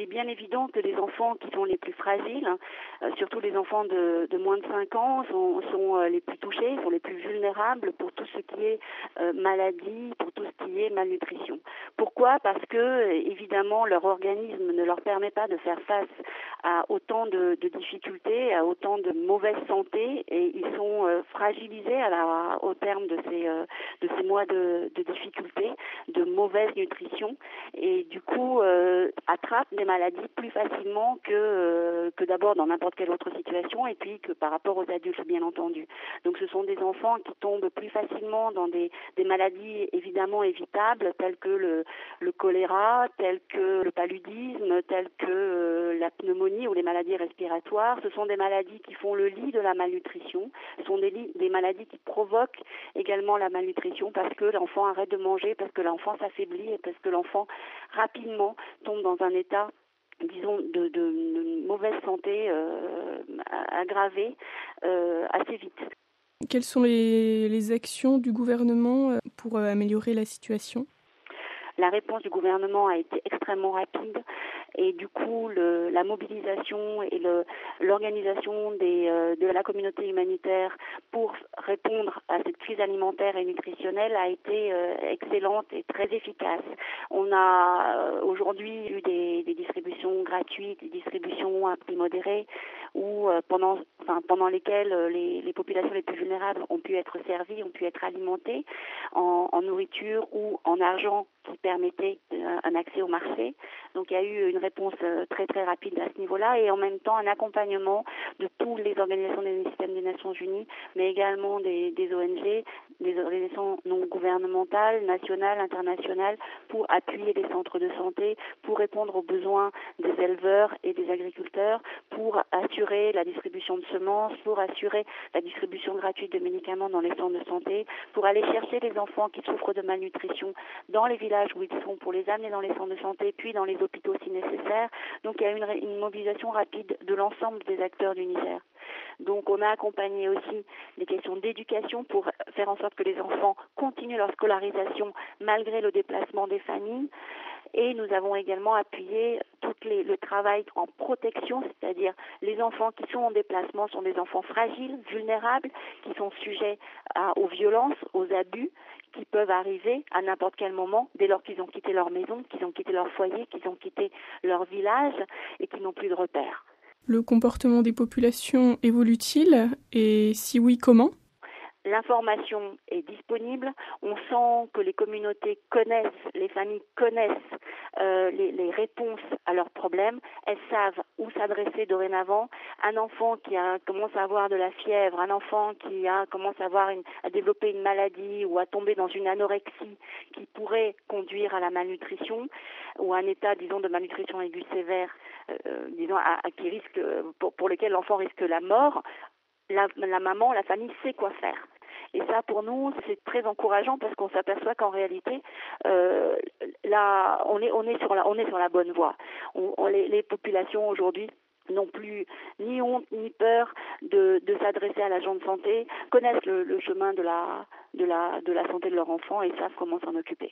est bien évident que les enfants qui sont les plus fragiles, surtout les enfants de moins de 5 ans, sont les plus touchés, sont les plus vulnérables pour tout ce qui est maladie, pour tout ce qui est malnutrition. Pourquoi ? Parce que, évidemment, leur organisme ne leur permet pas de faire face à autant de difficultés, à autant de mauvaise santé, et ils sont fragilisés au terme de ces mois de difficultés, de mauvaise nutrition, et du coup attrapent des maladies plus facilement que d'abord dans n'importe quelle autre situation, et puis que par rapport aux adultes, bien entendu. Donc ce sont des enfants qui tombent plus facilement dans des maladies évidemment évitables, telles que le choléra, telles que le paludisme, telles que la pneumonie ou les maladies respiratoires. Ce sont des maladies qui font le lit de la malnutrition. Ce sont des maladies qui provoquent également la malnutrition parce que l'enfant arrête de manger, parce que l'enfant s'affaiblit et parce que l'enfant rapidement tombe dans un état, disons, de mauvaise santé aggravée assez vite. Quelles sont les actions du gouvernement pour améliorer la situation ? La réponse du gouvernement a été extrêmement rapide et du coup la mobilisation et l'organisation de la communauté humanitaire pour répondre à cette crise alimentaire et nutritionnelle a été excellente et très efficace. On a aujourd'hui eu des distributions gratuites, des distributions à prix modéré où pendant lesquelles les populations les plus vulnérables ont pu être servies, ont pu être alimentées en nourriture ou en argent qui permettait un accès au marché. Donc il y a eu une réponse très très rapide à ce niveau-là et en même temps un accompagnement de toutes les organisations des systèmes des Nations Unies, mais également des ONG, des organisations non gouvernementales, nationales, internationales, pour appuyer les centres de santé, pour répondre aux besoins des éleveurs et des agriculteurs, pour assurer la distribution de semences, pour assurer la distribution gratuite de médicaments dans les centres de santé, pour aller chercher les enfants qui souffrent de malnutrition dans les villages où ils sont, pour les amener dans les centres de santé, puis dans les hôpitaux si nécessaire. Donc il y a une mobilisation rapide de l'ensemble des acteurs du Niger. Donc on a accompagné aussi les questions d'éducation pour faire en sorte que les enfants continuent leur scolarisation malgré le déplacement des familles. Et nous avons également appuyé le travail en protection, c'est-à-dire les enfants qui sont en déplacement sont des enfants fragiles, vulnérables, qui sont sujets aux violences, aux abus, qui peuvent arriver à n'importe quel moment, dès lors qu'ils ont quitté leur maison, qu'ils ont quitté leur foyer, qu'ils ont quitté leur village et qu'ils n'ont plus de repères. Le comportement des populations évolue-t-il et si oui, comment ? L'information est disponible. On sent que les communautés connaissent, les familles connaissent les réponses à leurs problèmes. Elles savent où s'adresser dorénavant. Un enfant qui commence à avoir de la fièvre, un enfant qui commence à développer une maladie ou à tomber dans une anorexie qui pourrait conduire à la malnutrition ou à un état, disons, de malnutrition aiguë sévère, qui risque, pour lequel l'enfant risque la mort. La maman, la famille sait quoi faire. Et ça, pour nous, c'est très encourageant parce qu'on s'aperçoit qu'en réalité, on est sur la bonne voie. Les populations aujourd'hui n'ont plus ni honte ni peur de s'adresser à l'agent de santé, connaissent le chemin de la santé de leur enfant et savent comment s'en occuper.